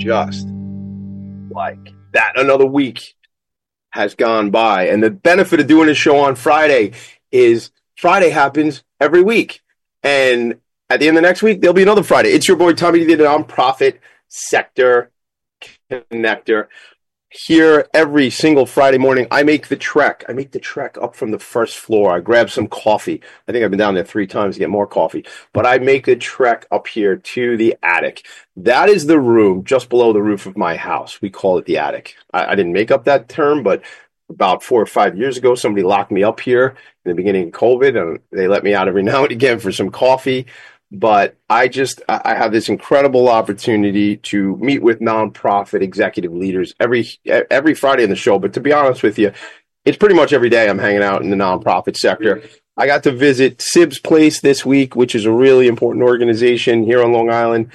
just like that, another week has gone by. And the benefit of doing a show on Friday is Friday happens every week. And at the end of next week, there'll be another Friday. It's your boy, Tommy D, the Nonprofit Sector Connector. Here every single Friday morning, I make the trek. I make the trek up from the first floor. I grab some coffee. I think I've been down there 3 times to get more coffee. But I make the trek up here to the attic. That is the room just below the roof of my house. We call it the attic. I didn't make up that term, but about 4 or 5 years ago, somebody locked me up here in the beginning of COVID, and they let me out every now and again for some coffee. But I have this incredible opportunity to meet with nonprofit executive leaders every Friday in the show. But to be honest with you, it's pretty much every day I'm hanging out in the nonprofit sector. I got to visit SIBS Place this week, which is a really important organization here on Long Island,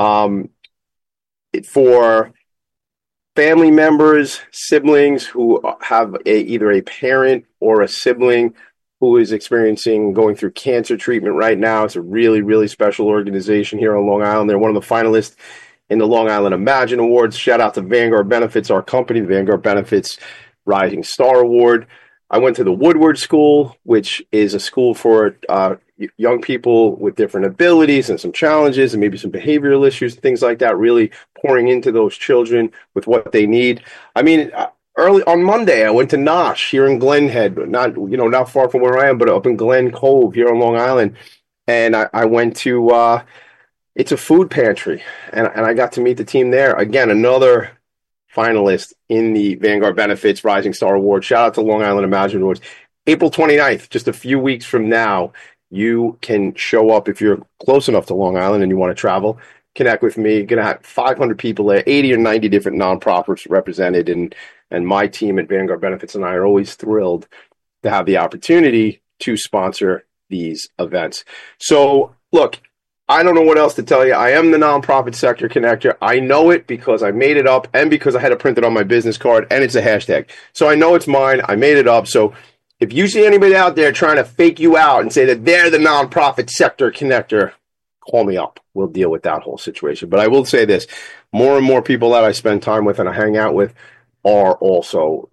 for family members, siblings who have either a parent or a sibling who is going through cancer treatment right now. It's a really, really special organization here on Long Island. They're one of the finalists in the Long Island Imagine Awards. Shout out to Vanguard Benefits, our company, Vanguard Benefits Rising Star Award. I went to the Woodward School, which is a school for young people with different abilities and some challenges and maybe some behavioral issues, things like that, really pouring into those children with what they need. I mean, early on Monday, I went to Nosh here in Glen Head, not far from where I am, but up in Glen Cove here on Long Island. And I went to, it's a food pantry, and I got to meet the team there. Again, another finalist in the Vanguard Benefits Rising Star Award. Shout out to Long Island Imagine Awards. April 29th, just a few weeks from now, you can show up if you're close enough to Long Island and you want to travel. Connect with me. Going to have 500 people there, 80 or 90 different nonprofits represented, and my team at Vanguard Benefits and I are always thrilled to have the opportunity to sponsor these events. So, look, I don't know what else to tell you. I am the Nonprofit Sector Connector. I know it because I made it up and because I had it printed on my business card, and it's a hashtag. So I know it's mine. I made it up. So if you see anybody out there trying to fake you out and say that they're the Nonprofit Sector Connector, call me up. We'll deal with that whole situation. But I will say this, more and more people that I spend time with and I hang out with are also,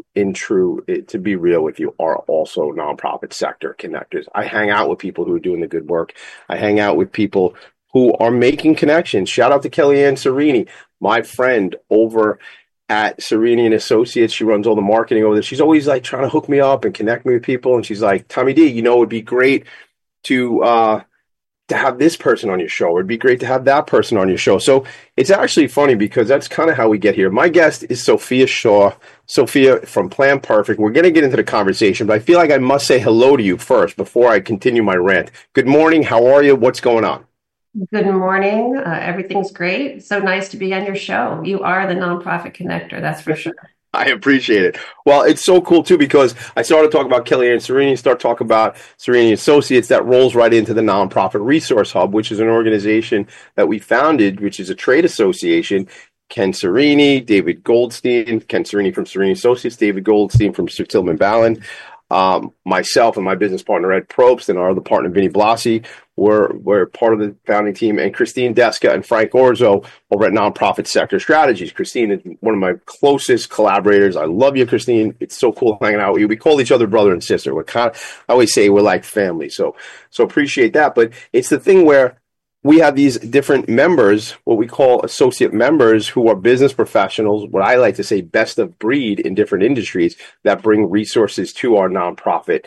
to be real with you, are also nonprofit sector connectors. I hang out with people who are doing the good work. I hang out with people who are making connections. Shout out to Kellyanne Serini, my friend over at Serini and Associates. She runs all the marketing over there. She's always like trying to hook me up and connect me with people. And she's like, Tommy D, it would be great to have this person on your show, or it'd be great to have that person on your show. So it's actually funny because that's kind of how we get here. My guest is Sophia Shaw. Sophia from Plan Perfect. We're going to get into the conversation, but I feel like I must say hello to you first before I continue my rant. Good morning. How are you? What's going on? Good morning. Everything's great. So nice to be on your show. You are the nonprofit connector, that's for sure. I appreciate it. Well, it's so cool, too, because I started to talk about Kellyanne Serini, start talking about Serini Associates. That rolls right into the Nonprofit Resource Hub, which is an organization that we founded, which is a trade association. Ken Serini, David Goldstein, Ken Serini from Serini Associates, David Goldstein from Sir Tilman Ballin, myself and my business partner, Ed Probst, and our other partner, Vinny Blasi, were part of the founding team, and Christine Deska and Frank Orzo over at Nonprofit Sector Strategies. Christine is one of my closest collaborators. I love you, Christine. It's so cool hanging out with you. We call each other brother and sister. I always say we're like family. So appreciate that. But it's the thing where we have these different members, what we call associate members, who are business professionals, what I like to say best of breed in different industries, that bring resources to our nonprofit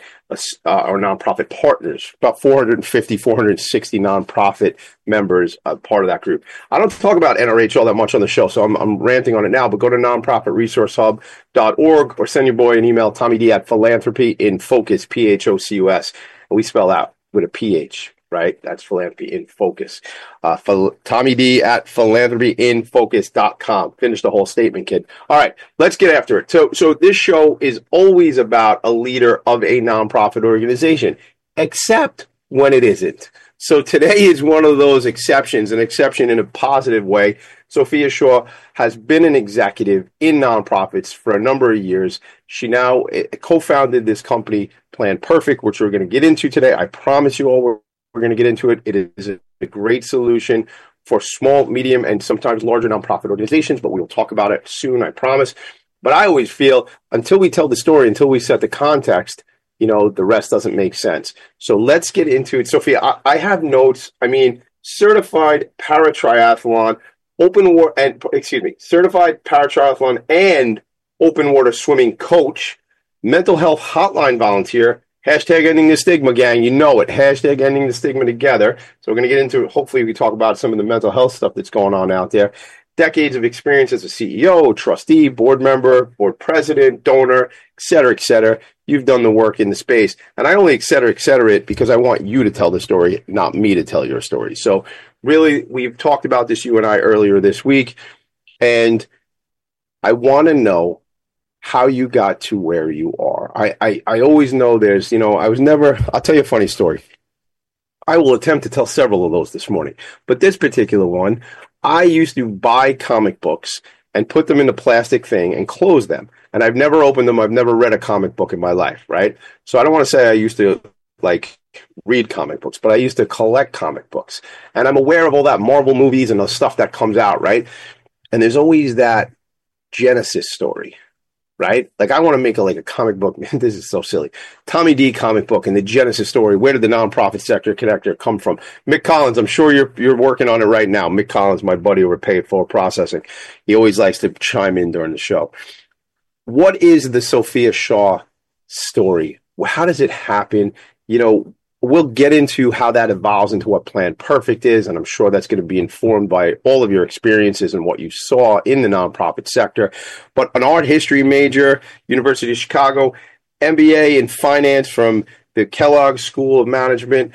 partners. About 450, 460 nonprofit members, part of that group. I don't talk about NRH all that much on the show, so I'm ranting on it now, but go to nonprofitresourcehub.org or send your boy an email, Tommy D at Philanthropy in Focus, PHOCUS. And we spell out with a PH. Right? That's Philanthropy in Focus. Tommy D at philanthropyinfocus.com. Finish the whole statement, kid. All right, let's get after it. So this show is always about a leader of a nonprofit organization, except when it isn't. So today is one of those exceptions, an exception in a positive way. Sophia Shaw has been an executive in nonprofits for a number of years. She now co-founded this company, Plan Perfect, which we're going to get into today. I promise you all we're going to get into it. It is a great solution for small, medium, and sometimes larger nonprofit organizations, but we'll talk about it soon, I promise. But I always feel until we tell the story, until we set the context, the rest doesn't make sense. So let's get into it. Sophia, I have notes. I mean, certified paratriathlon, certified paratriathlon and open water swimming coach, mental health hotline volunteer, hashtag ending the stigma, gang. You know it. Hashtag ending the stigma together. So we're going to get into, hopefully we talk about some of the mental health stuff that's going on out there. Decades of experience as a CEO, trustee, board member, board president, donor, et cetera, et cetera. You've done the work in the space. And I only et cetera it because I want you to tell the story, not me to tell your story. So really, we've talked about this, you and I, earlier this week. And I want to know how you got to where you are. I always know there's, I'll tell you a funny story. I will attempt to tell several of those this morning. But this particular one, I used to buy comic books and put them in a plastic thing and close them. And I've never opened them. I've never read a comic book in my life, right? So I don't want to say I used to read comic books, but I used to collect comic books. And I'm aware of all that Marvel movies and the stuff that comes out, right? And there's always that Genesis story, right? Like I want to make a comic book. This is so silly. Tommy D comic book and the Genesis story. Where did the nonprofit sector connector come from? Mick Collins, I'm sure you're working on it right now. Mick Collins, my buddy over Pay It Forward Processing. He always likes to chime in during the show. What is the Sophia Shaw story? How does it happen? We'll get into how that evolves into what Planned Perfect is, and I'm sure that's going to be informed by all of your experiences and what you saw in the nonprofit sector. But an art history major, University of Chicago, MBA in finance from the Kellogg School of Management,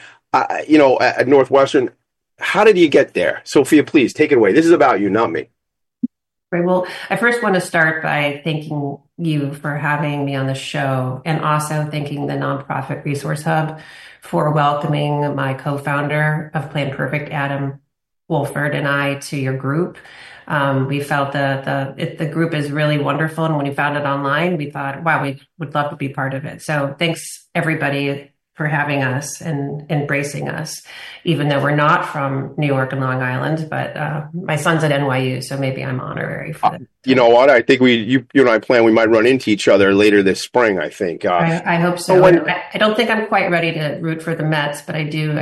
at Northwestern. How did you get there? Sophia, please take it away. This is about you, not me. Right. Well, I first want to start by thanking you for having me on the show and also thanking the Nonprofit Resource Hub for welcoming my co-founder of Planned Perfect, Adam Wolford, and I to your group. We felt the group is really wonderful. And when we found it online, we thought, wow, we would love to be part of it. So thanks, everybody, for having us and embracing us, even though we're not from New York and Long Island, but my son's at NYU, so maybe I'm honorary for that. You know what? I think you and I plan we might run into each other later this spring, I think. I hope so. I don't think I'm quite ready to root for the Mets, but I do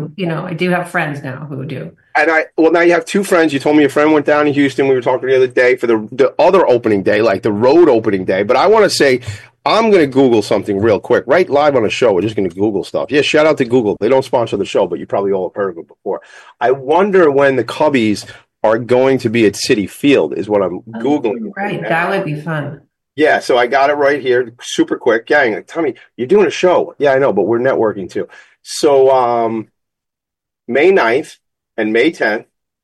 have friends now who do. And now you have two friends. You told me a friend went down in Houston. We were talking the other day for the other opening day, like the road opening day. But I want to say, I'm going to Google something real quick. Right live on the show, we're just going to Google stuff. Yeah, shout out to Google. They don't sponsor the show, but you probably all have heard of it before. I wonder when the Cubbies are going to be at Citi Field is what I'm Googling. Right, that would be fun. Yeah, so I got it right here, super quick. Gang, Tommy, you're doing a show. Yeah, I know, but we're networking too. So May 9th and May 10th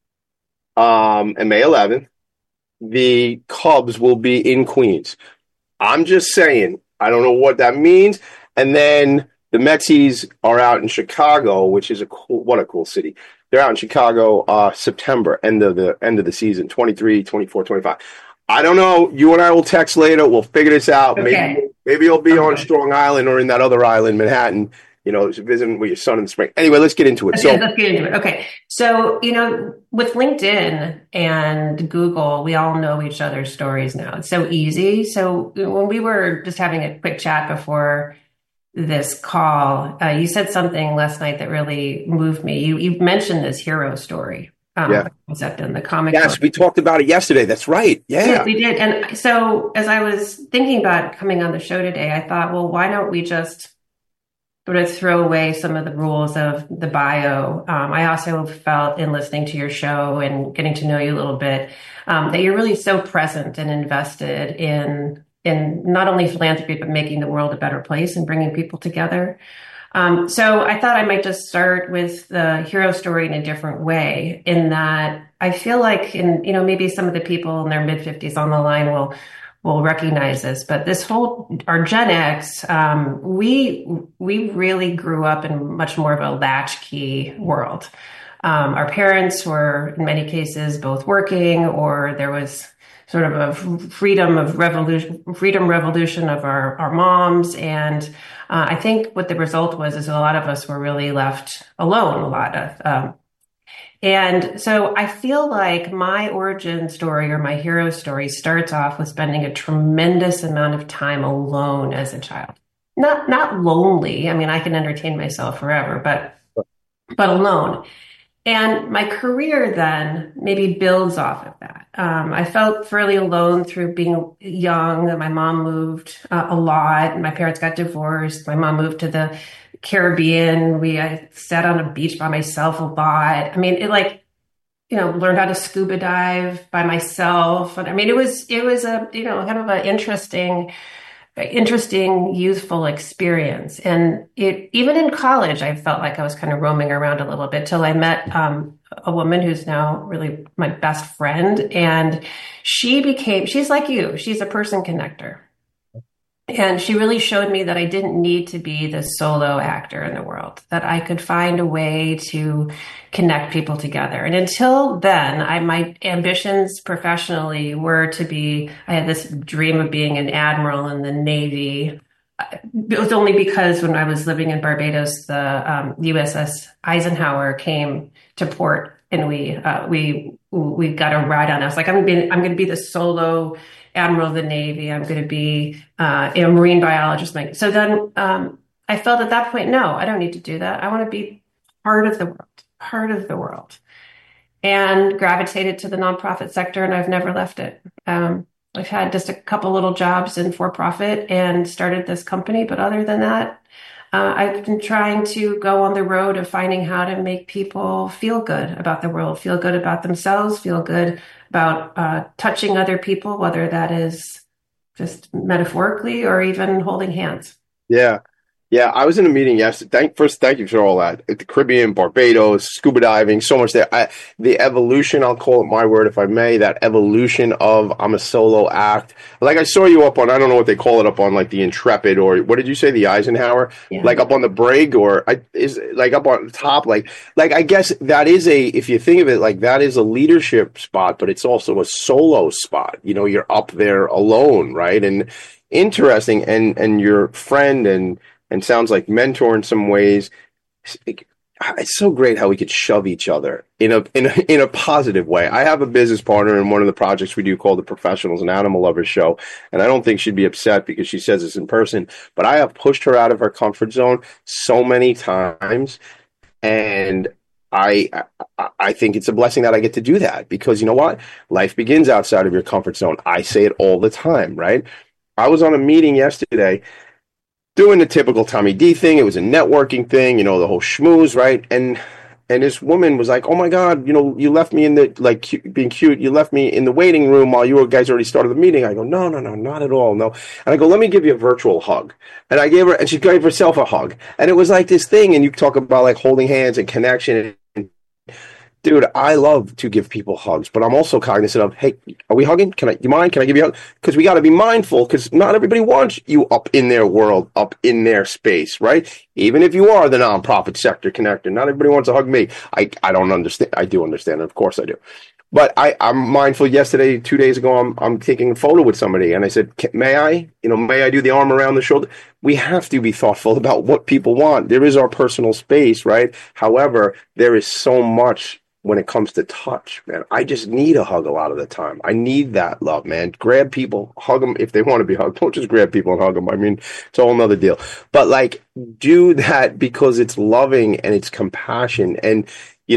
and May 11th, the Cubs will be in Queens. I'm just saying, I don't know what that means. And then the Metsies are out in Chicago, which is what a cool city. They're out in Chicago September, end of the season, 23, 24, 25. I don't know. You and I will text later. We'll figure this out. Okay. Maybe you'll be on Strong Island or in that other island, Manhattan, visiting with your son in the spring. Anyway, let's get into it. Okay, let's get into it. Okay. So, with LinkedIn and Google, we all know each other's stories now. It's so easy. So when we were just having a quick chat before this call, you said something last night that really moved me. You mentioned this hero story. Concept in the comic book. Yes, we talked about it yesterday. That's right. Yeah. Yes, we did. And so as I was thinking about coming on the show today, I thought, well, why don't we just sort of throw away some of the rules of the bio? I also felt in listening to your show and getting to know you a little bit, that you're really so present and invested in not only philanthropy, but making the world a better place and bringing people together. So I thought I might just start with the hero story in a different way, in that I feel like maybe some of the people in their mid-50s on the line will recognize this, but our Gen X, we really grew up in much more of a latchkey world. Our parents were in many cases both working, or there was sort of a freedom revolution of our moms. And I think what the result was is a lot of us were really left alone, And so I feel like my origin story or my hero story starts off with spending a tremendous amount of time alone as a child. Not lonely. I mean, I can entertain myself forever, but alone. And my career then maybe builds off of that. I felt fairly alone through being young. My mom moved a lot. My parents got divorced. My mom moved to the Caribbean. I sat on a beach by myself a lot. I mean, learned how to scuba dive by myself. And I mean, it was a, kind of an interesting youthful experience. And even in college, I felt like I was kind of roaming around a little bit till I met a woman who's now really my best friend. And she's like you, she's a person connector. And she really showed me that I didn't need to be the solo actor in the world, that I could find a way to connect people together. And until then, my ambitions professionally were I had this dream of being an admiral in the Navy. It was only because when I was living in Barbados, the USS Eisenhower came to port, and we got a ride on. I was like, I'm going to be the solo admiral of the Navy. I'm going to be a marine biologist. So then I felt at that point, no, I don't need to do that. I want to be part of the world, and gravitated to the nonprofit sector, and I've never left it. I've had just a couple little jobs in for-profit and started this company. But other than that, I've been trying to go on the road of finding how to make people feel good about the world, feel good about themselves, feel good about touching other people, whether that is just metaphorically or even holding hands. Yeah. Yeah, I was in a meeting yesterday. Thank you for all that. At the Caribbean, Barbados, scuba diving, so much there. The evolution, I'll call it my word if I may, that evolution of I'm a solo act. Like I saw you up on, I don't know what they call it, up on like the Intrepid, or what did you say, the Eisenhower? Yeah. Like up on the brig, is like up on top, like I guess that is if you think of it, like that is a leadership spot, but it's also a solo spot. You're up there alone, right? And interesting, and your friend and sounds like mentor in some ways. It's so great how we could shove each other in a positive way. I have a business partner in one of the projects we do called the Professionals and Animal Lovers Show, and I don't think she'd be upset because she says this in person, but I have pushed her out of her comfort zone so many times, and I think it's a blessing that I get to do that, because you know what? Life begins outside of your comfort zone. I say it all the time, right? I was on a meeting yesterday doing the typical Tommy D thing. It was a networking thing, the whole schmooze, right? And this woman was like, "Oh my God, you left me in the, being cute, you left me in the waiting room while you guys already started the meeting." I go, no, not at all, no. And I go, "Let me give you a virtual hug." And I gave her, and she gave herself a hug. And it was like this thing, and you talk about like holding hands and connection. Dude, I love to give people hugs, but I'm also cognizant of, hey, are we hugging? You mind? Can I give you a hug? Because we got to be mindful, because not everybody wants you up in their world, up in their space, right? Even if you are the nonprofit sector connector, not everybody wants to hug me. I don't understand. I do understand. Of course I do. But I'm mindful. Yesterday, 2 days ago, I'm taking a photo with somebody, and I said, may I do the arm around the shoulder? We have to be thoughtful about what people want. There is our personal space, right? However, there is so much when it comes to touch, man. I just need a hug a lot of the time. I need that love, man. Grab people, hug them if they want to be hugged. Don't just grab people and hug them. I mean, it's a whole nother deal. But do that because it's loving and it's compassion. And,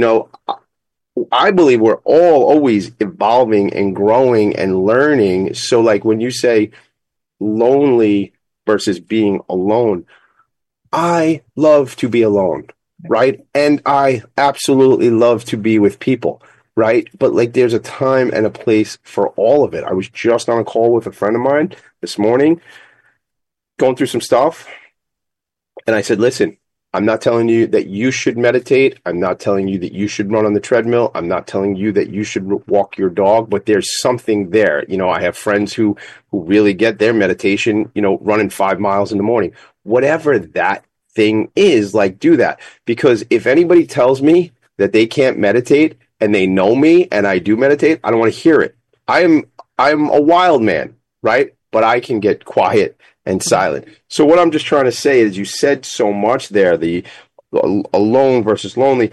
I believe we're all always evolving and growing and learning. So when you say lonely versus being alone, I love to be alone. Right. And I absolutely love to be with people. Right. But there's a time and a place for all of it. I was just on a call with a friend of mine this morning, going through some stuff. And I said, listen, I'm not telling you that you should meditate. I'm not telling you that you should run on the treadmill. I'm not telling you that you should walk your dog, but there's something there. I have friends who really get their meditation, running 5 miles in the morning, whatever that thing is, do that. Because if anybody tells me that they can't meditate and they know me and I do meditate, I don't want to hear it. I'm a wild man, right? But I can get quiet and silent. So what I'm just trying to say is, you said so much there, the alone versus lonely.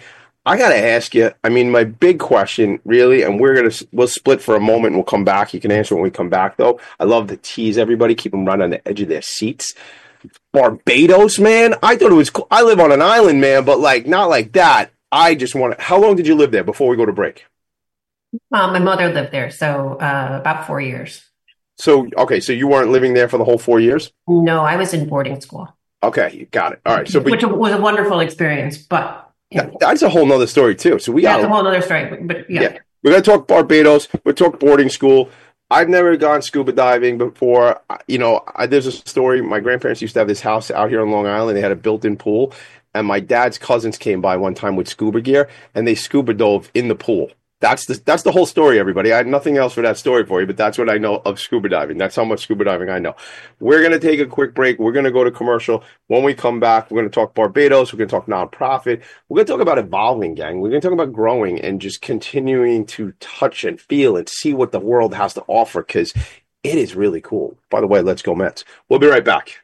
I got to ask you, I mean, my big question really, and we'll split for a moment and we'll come back. You can answer when we come back though. I love to tease everybody, keep them right on the edge of their seats. Barbados, man. I thought it was cool. I live on an island, man, but like not like that. I just want to, how long did you live there before we go to break? My mother lived there, so about 4 years. So, okay, so you weren't living there for the whole 4 years? No, I was in boarding school. Okay, you got it. All right. So, which was a wonderful experience, but that's a whole nother story too. So that's a whole other story. But yeah. We're gonna talk Barbados. We're talk boarding school. I've never gone scuba diving before. There's a story. My grandparents used to have this house out here on Long Island. They had a built-in pool, and my dad's cousins came by one time with scuba gear, and they scuba dove in the pool. That's the whole story, everybody. I have nothing else for that story for you, but that's what I know of scuba diving. That's how much scuba diving I know. We're going to take a quick break. We're going to go to commercial. When we come back, we're going to talk Barbados. We're going to talk nonprofit. We're going to talk about evolving, gang. We're going to talk about growing and just continuing to touch and feel and see what the world has to offer, because it is really cool. By the way, let's go Mets. We'll be right back.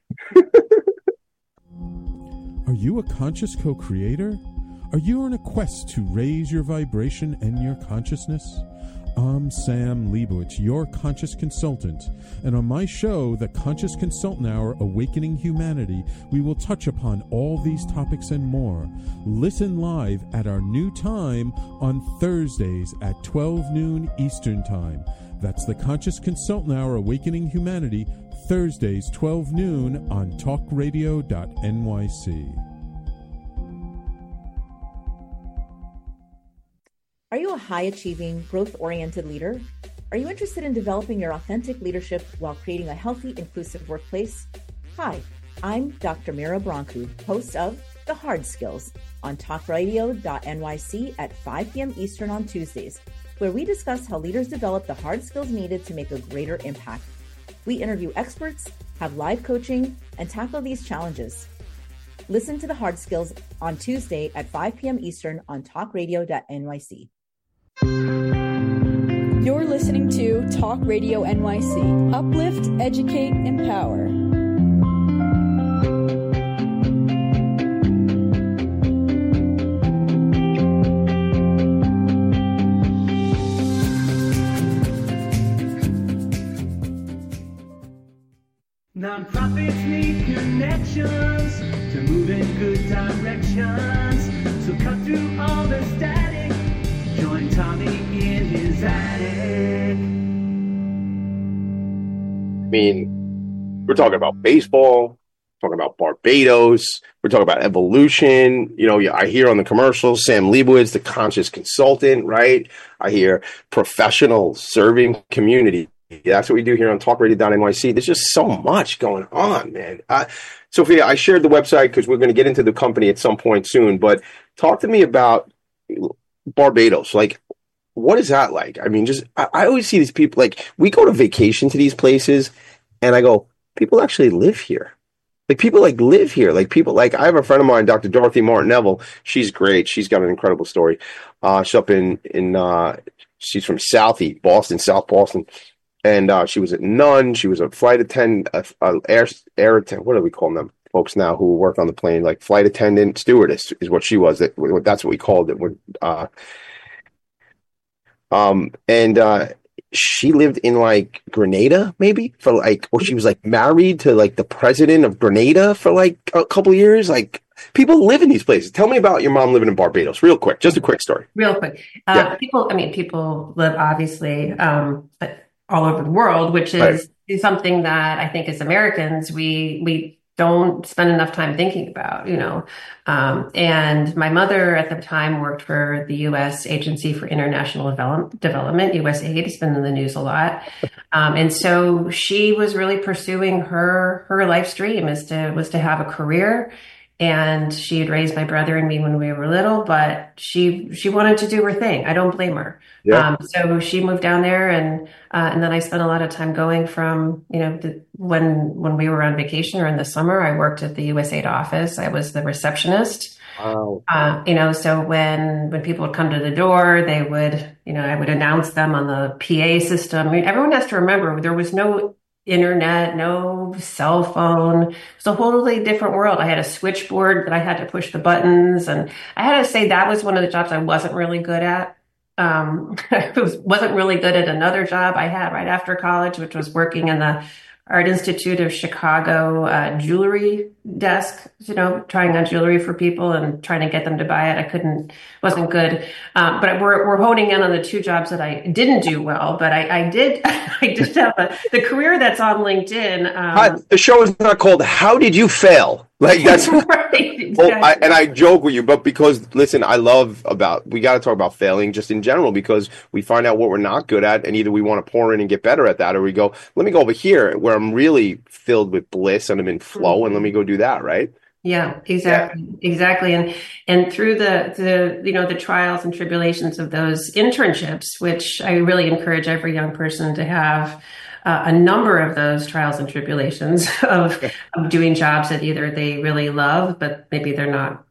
Are you a conscious co-creator? Are you on a quest to raise your vibration and your consciousness? I'm Sam Leibowitz, your conscious consultant, and on my show, The Conscious Consultant Hour, Awakening Humanity, we will touch upon all these topics and more. Listen live at our new time on Thursdays at 12 noon Eastern Time. That's The Conscious Consultant Hour, Awakening Humanity, Thursdays, 12 noon on talkradio.nyc. Are you a high-achieving, growth-oriented leader? Are you interested in developing your authentic leadership while creating a healthy, inclusive workplace? Hi, I'm Dr. Mira Brancu, host of The Hard Skills on talkradio.nyc at 5 p.m. Eastern on Tuesdays, where we discuss how leaders develop the hard skills needed to make a greater impact. We interview experts, have live coaching, and tackle these challenges. Listen to The Hard Skills on Tuesday at 5 p.m. Eastern on talkradio.nyc. You're listening to Talk Radio NYC. Uplift, educate, empower. Nonprofits need connections to move in good directions. So cut through all the static. Join Tommy in his attic. I mean, we're talking about baseball, talking about Barbados, we're talking about evolution. I hear on the commercials, Sam Leibowitz, the conscious consultant, right? I hear professional serving community. That's what we do here on talkradio.nyc. There's just so much going on, man. Sophia, I shared the website because we're going to get into the company at some point soon, but talk to me about Barbados. Like, what is that like? I mean, I always see these people, like, we go to vacation to these places and I go, people actually live here. Like, people live here. Like, people, like, I have a friend of mine, Dr. Dorothy Martin Neville. She's great. She's got an incredible story. She's up she's from Boston, South Boston. And she was a nun. She was a flight attendant, air attendant. What do we call them, folks now who work on the plane? Like flight attendant, stewardess is what she was. That's what we called it. She lived in like Grenada, maybe or she was like married to like the president of Grenada for like a couple of years. Like, people live in these places. Tell me about your mom living in Barbados, real quick. Just a quick story. Real quick. Yeah. People live obviously all over the world, which is something that I think as Americans, we don't spend enough time thinking about, and my mother at the time worked for the U.S. Agency for International Development, USAID. It's been in the news a lot. And so she was really pursuing her life's dream was to have a career. And she had raised my brother and me when we were little, but she wanted to do her thing. I don't blame her. Yeah. So she moved down there, and then I spent a lot of time going from, when we were on vacation or in the summer, I worked at the USAID office. I was the receptionist. Wow. So when people would come to the door, they would, I would announce them on the PA system. I mean, everyone has to remember there was no internet, no cell phone. It's a totally different world. I had a switchboard that I had to push the buttons, and I had to say that was one of the jobs I wasn't really good at. I wasn't really good at another job I had right after college, which was working in the Art Institute of Chicago jewelry desk, trying on jewelry for people and trying to get them to buy it. Wasn't good. But we're honing in on the two jobs that I didn't do well, but I did have the career that's on LinkedIn. The show is not called "How Did You Fail?" Like that's right. Exactly. Well, I joke with you, but because listen, we got to talk about failing just in general because we find out what we're not good at, and either we want to pour in and get better at that, or we go, let me go over here where I'm really filled with bliss and I'm in flow, and let me go do that, right? Yeah, exactly. Yeah. Exactly. And through the trials and tribulations of those internships, which I really encourage every young person to have a number of those trials and tribulations of doing jobs that either they really love, but maybe they're not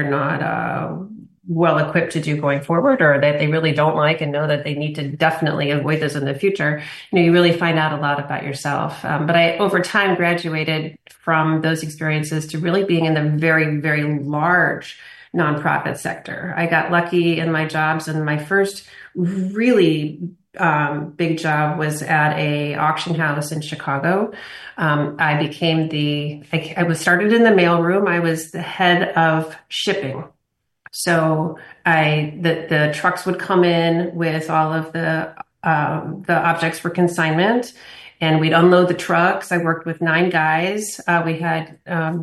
well equipped to do going forward, or that they really don't like and know that they need to definitely avoid this in the future. You really find out a lot about yourself. But I, over time, graduated from those experiences to really being in the very, very large nonprofit sector. I got lucky in my jobs, and my first really big job was at a auction house in Chicago. I was started in the mailroom. I was the head of shipping. So the trucks would come in with all of the objects for consignment, and we'd unload the trucks. I worked with 9 guys. We had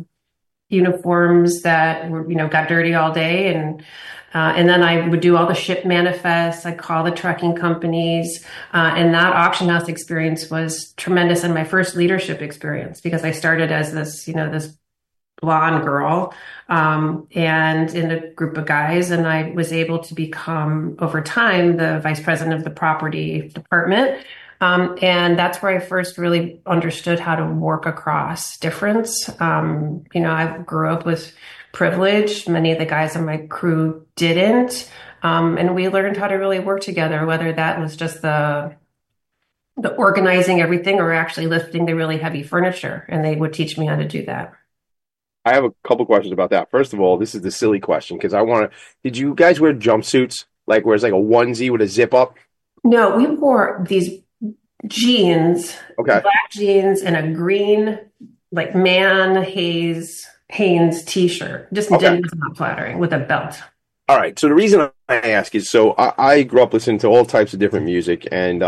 uniforms that were, got dirty all day, and then I would do all the ship manifests. I'd call the trucking companies, and that auction house experience was tremendous, and my first leadership experience, because I started as this blonde girl, and in a group of guys, and I was able to become, over time, the vice president of the property department. And that's where I first really understood how to work across difference. I grew up with privilege. Many of the guys on my crew didn't. And we learned how to really work together, whether that was just the organizing everything or actually lifting the really heavy furniture. And they would teach me how to do that. I have a couple questions about that. First of all, this is the silly question because did you guys wear jumpsuits? Like where it's like a onesie with a zip up? No, we wore these jeans, okay, black jeans, and a green, like Hanes t-shirt. Just okay. Was not flattering, with a belt. All right. So the reason I ask is, so I grew up listening to all types of different music, and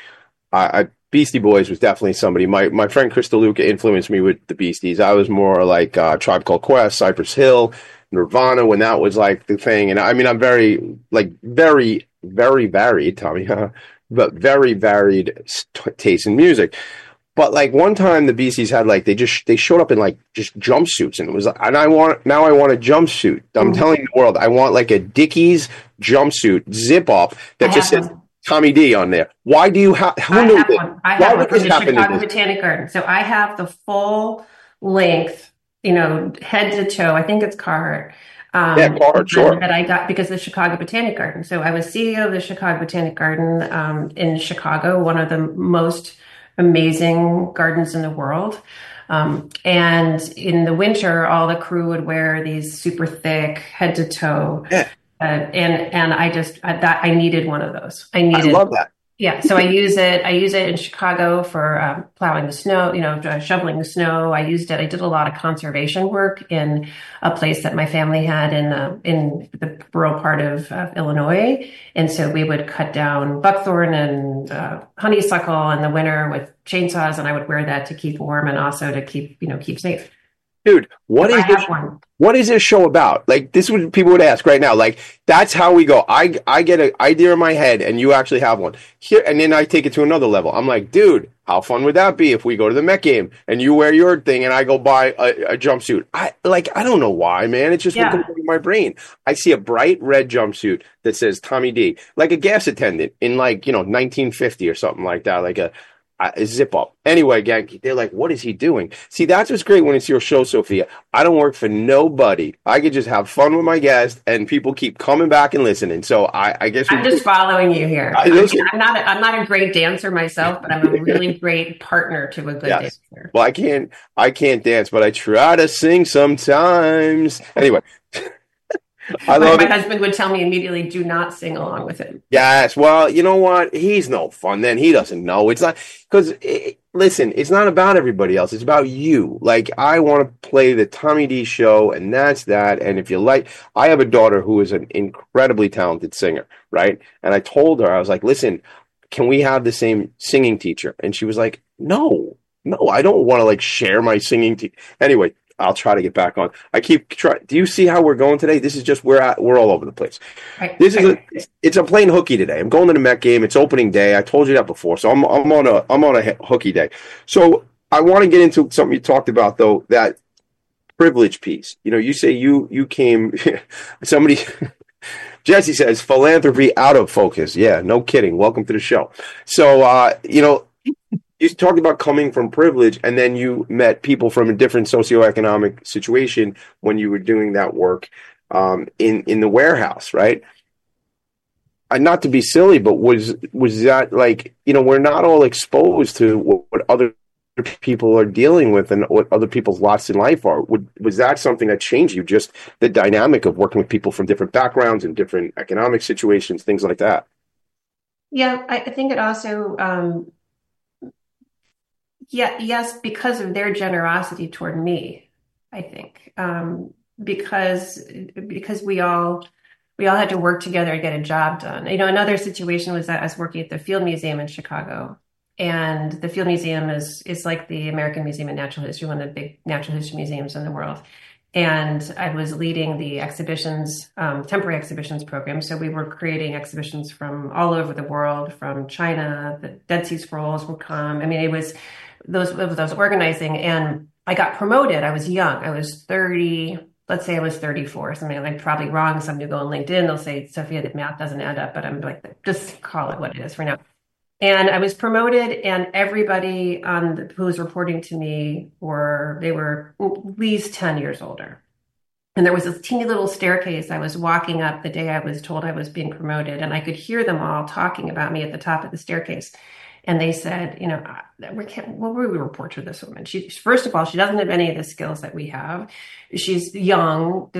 Beastie Boys was definitely somebody. My friend Chris DeLuca influenced me with the Beasties. I was more like Tribe Called Quest, Cypress Hill, Nirvana when that was like the thing. And I mean, I'm very, very, very varied, Tommy, but very varied taste in music. But like one time the Beasties had they showed up in just jumpsuits, and it was and I want a jumpsuit. I'm telling the world, I want like a Dickies jumpsuit zip up that just says Tommy D on there. Why do you have? I have one. I have one from the Chicago Botanic Garden. So I have the full length, head to toe. I think it's Carhartt. Carhartt, sure. That I got because of the Chicago Botanic Garden. So I was CEO of the Chicago Botanic Garden in Chicago, one of the most amazing gardens in the world. And in the winter, all the crew would wear these super thick head to toe. Yeah. And I needed one of those. I love that. Yeah. So I use it in Chicago for plowing the snow, shoveling the snow. I used it. I did a lot of conservation work in a place that my family had in the rural part of Illinois. And so we would cut down buckthorn and honeysuckle in the winter with chainsaws, and I would wear that to keep warm and also to keep safe. Dude, what is this show about? Like, this is what people would ask right now. Like, that's how we go. I get an idea in my head, and you actually have one here, and then I take it to another level. I'm like, dude, how fun would that be if we go to the Met game and you wear your thing and I go buy a jumpsuit? I don't know why, man. It's just what goes through my brain. I see a bright red jumpsuit that says Tommy D, like a gas attendant in 1950 or something like that, like a zip up. Anyway, gang, they're like, what is he doing? See, that's what's great when it's your show, Sophia. I don't work for nobody. I could just have fun with my guests, and people keep coming back and listening. So I guess I'm just following you here. I'm not a great dancer myself, but I'm a really great partner to a good dancer. Well, I can't dance, but I try to sing sometimes. Anyway. My husband would tell me immediately, do not sing along with him. Yes. Well, you know what? He's no fun then. He doesn't know. It's not because, listen, it's not about everybody else. It's about you. Like, I want to play the Tommy D show, and that's that. And if you like, I have a daughter who is an incredibly talented singer, right? And I told her, I was like, listen, can we have the same singing teacher? And she was like, no, I don't want to like share my singing teacher. Anyway, I'll try to get back on. I keep trying. Do you see how we're going today? This is just we're all over the place. Right. It's a plain hooky today. I'm going to the Met game. It's opening day. I told you that before. So I'm on a hooky day. So I want to get into something you talked about though, that privilege piece. You know, you say you came. Somebody. Jesse says philanthropy out of focus. Yeah, no kidding. Welcome to the show. So you know. You talked about coming from privilege, and then you met people from a different socioeconomic situation when you were doing that work in the warehouse, right? Not to be silly, but was that like, you know, we're not all exposed to what other people are dealing with and what other people's lots in life are. Was that something that changed you, just the dynamic of working with people from different backgrounds and different economic situations, things like that? Yeah, I think it also... yes, because of their generosity toward me, I think, because we all had to work together to get a job done. You know, another situation was that I was working at the Field Museum in Chicago, and the Field Museum is like the American Museum of Natural History, one of the big natural history museums in the world. And I was leading the exhibitions, temporary exhibitions program. So we were creating exhibitions from all over the world, from China. The Dead Sea Scrolls would come. I mean, it was those organizing, and I got promoted. I was young. I was 30. Let's say I was 34. Something I'm probably wrong. Somebody will go on LinkedIn. They'll say, Sophia, the math doesn't add up. But I'm like, just call it what it is for now. And I was promoted, and everybody who was reporting to me they were at least 10 years older. And there was this teeny little staircase I was walking up the day I was told I was being promoted, and I could hear them all talking about me at the top of the staircase. And they said, you know, what would we report to this woman? First of all, she doesn't have any of the skills that we have. She's young,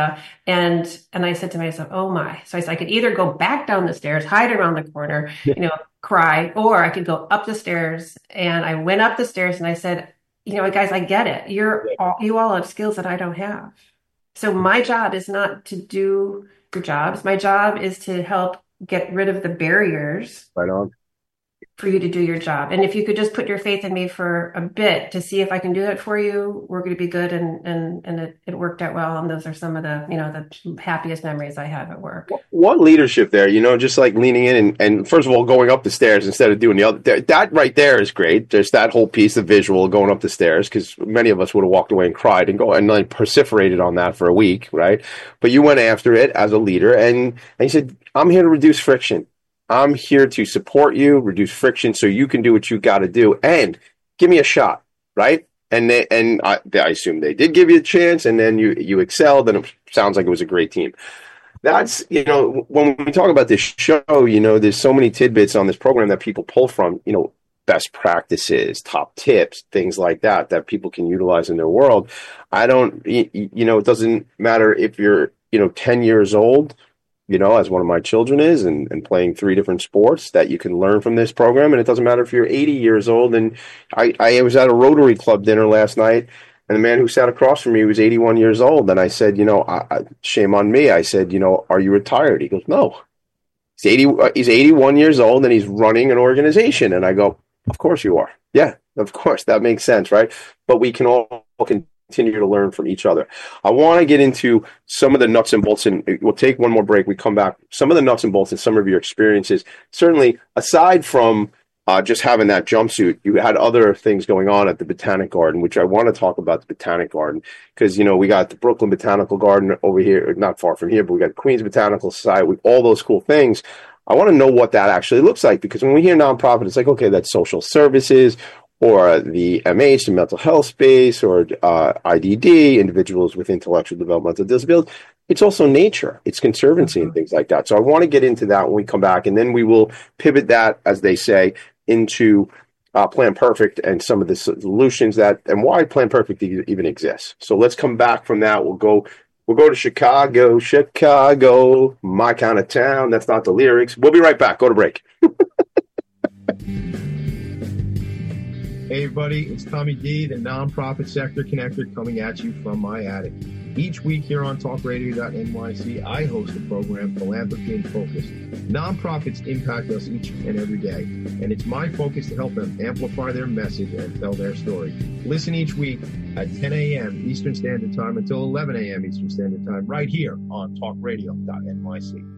And I said to myself, oh my. So I could either go back down the stairs, hide around the corner, you know, cry, or I could go up the stairs. And I went up the stairs and I said, you know, guys, I get it. You all have skills that I don't have. So my job is not to do your jobs. My job is to help get rid of the barriers. Right on. For you to do your job. And if you could just put your faith in me for a bit to see if I can do it for you, we're going to be good. And it worked out well. And those are some of the, you know, the happiest memories I have at work. What leadership there, you know, just like leaning in and first of all, going up the stairs instead of doing the other. That right there is great. There's that whole piece of visual going up the stairs, because many of us would have walked away and cried and like perseverated on that for a week, right? But you went after it as a leader, and you said, I'm here to reduce friction. I'm here to support you, reduce friction, so you can do what you got to do, and give me a shot, right? And I assume they did give you a chance, and then you excelled, and it sounds like it was a great team. That's, you know, when we talk about this show, you know, there's so many tidbits on this program that people pull from, you know, best practices, top tips, things like that people can utilize in their world. You know, it doesn't matter if you're, you know, 10 years old, you know, as one of my children is, and playing 3 different sports, that you can learn from this program. And it doesn't matter if you're 80 years old. And I was at a Rotary Club dinner last night, and the man who sat across from me was 81 years old. And I said, you know, shame on me. I said, you know, are you retired? He goes, no. He's 81 years old, and he's running an organization. And I go, of course you are. Yeah, of course. That makes sense, right? But we can all continue to learn from each other. I want to get into some of the nuts and bolts, and we'll take one more break. We come back. Some of the nuts and bolts and some of your experiences. Certainly, aside from just having that jumpsuit, you had other things going on at the Botanic Garden, which I want to talk about the Botanic Garden, because, you know, we got the Brooklyn Botanical Garden over here, not far from here, but we got Queens Botanical Society with all those cool things. I want to know what that actually looks like, because when we hear nonprofit, it's like, okay, that's social services or the MH, the mental health space, or IDD, individuals with intellectual developmental disabilities. It's also nature, it's conservancy and things like that. So I want to get into that when we come back, and then we will pivot that, as they say, into Plan Perfect and some of the solutions that, and why Plan Perfect even exists. So let's come back from that. We'll go to Chicago, my kind of town. That's not the lyrics. We'll be right back. Go to break. Hey, everybody, it's Tommy D, the Nonprofit Sector Connector, coming at you from my attic. Each week here on talkradio.nyc, I host a program, Philanthropy in Focus. Nonprofits impact us each and every day, and it's my focus to help them amplify their message and tell their story. Listen each week at 10 a.m. Eastern Standard Time until 11 a.m. Eastern Standard Time, right here on talkradio.nyc.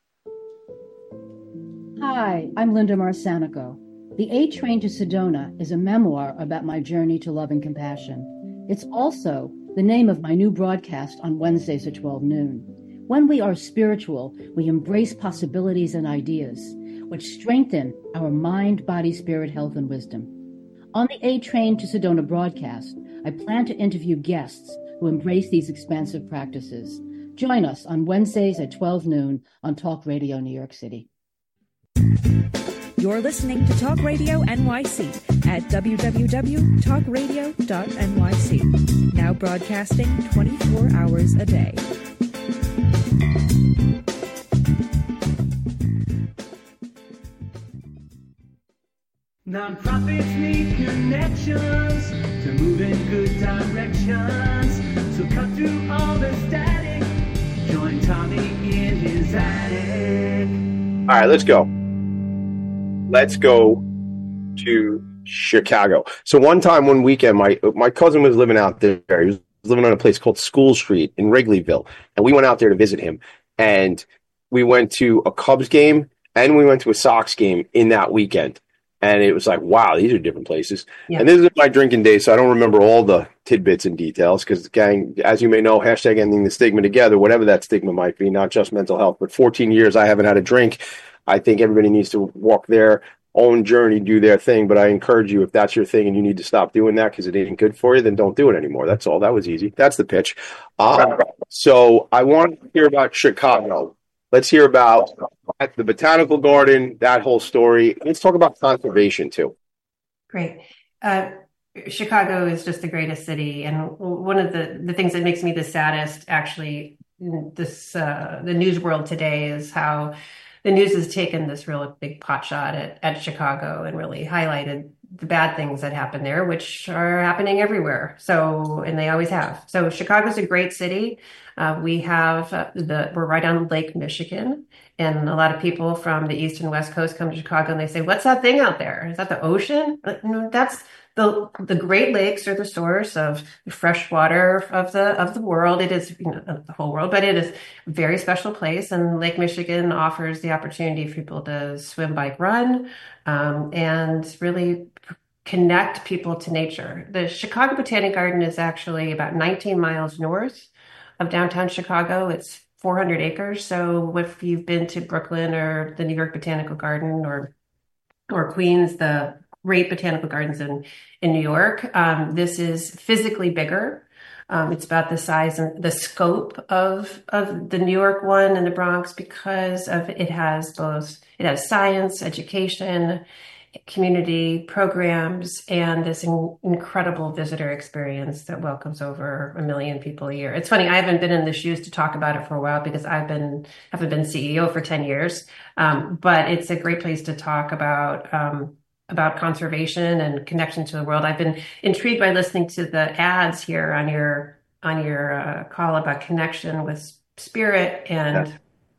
Hi, I'm Linda Marsanico. The A Train to Sedona is a memoir about my journey to love and compassion. It's also the name of my new broadcast on Wednesdays at 12 noon. When we are spiritual, we embrace possibilities and ideas, which strengthen our mind, body, spirit, health, and wisdom. On the A Train to Sedona broadcast, I plan to interview guests who embrace these expansive practices. Join us on Wednesdays at 12 noon on Talk Radio New York City. You're listening to Talk Radio NYC at www.talkradio.nyc. Now broadcasting 24 hours a day. Nonprofits need connections to move in good directions. So cut through all the static. Join Tommy in his attic. All right, let's go. Let's go to Chicago. So one weekend, my cousin was living out there. He was living on a place called School Street in Wrigleyville. And we went out there to visit him. And we went to a Cubs game and we went to a Sox game in that weekend. And it was like, wow, these are different places. Yeah. And this is my drinking days, so I don't remember all the tidbits and details because, gang, as you may know, hashtag ending the stigma together, whatever that stigma might be, not just mental health. But 14 years I haven't had a drink. I think everybody needs to walk their own journey, do their thing. But I encourage you, if that's your thing and you need to stop doing that because it ain't good for you, then don't do it anymore. That's all. That was easy. That's the pitch. So I want to hear about Chicago. Let's hear about the Botanical Garden, that whole story. Let's talk about conservation, too. Great. Chicago is just the greatest city. And one of the things that makes me the saddest, actually, the news world today is how the news has taken this real big pot shot at Chicago and really highlighted the bad things that happen there, which are happening everywhere. So, and they always have. So Chicago's a great city. We're right on Lake Michigan, and a lot of people from the East and West Coast come to Chicago and they say, what's that thing out there? Is that the ocean? No, that's the Great Lakes are the source of fresh water of the world. It is the whole world, but it is a very special place. And Lake Michigan offers the opportunity for people to swim, bike, run, and really connect people to nature. The Chicago Botanic Garden is actually about 19 miles north of downtown Chicago. It's 400 acres. So if you've been to Brooklyn or the New York Botanical Garden or Queens, the great botanical gardens in New York, this is physically bigger. It's about the size and the scope of the New York one and the Bronx because of it has science, education, community programs, and this incredible visitor experience that welcomes over 1 million people a year. It's funny, I haven't been in the shoes to talk about it for a while because I haven't been CEO for 10 years. But it's a great place to talk about conservation and connection to the world. I've been intrigued by listening to the ads here on your call about connection with spirit and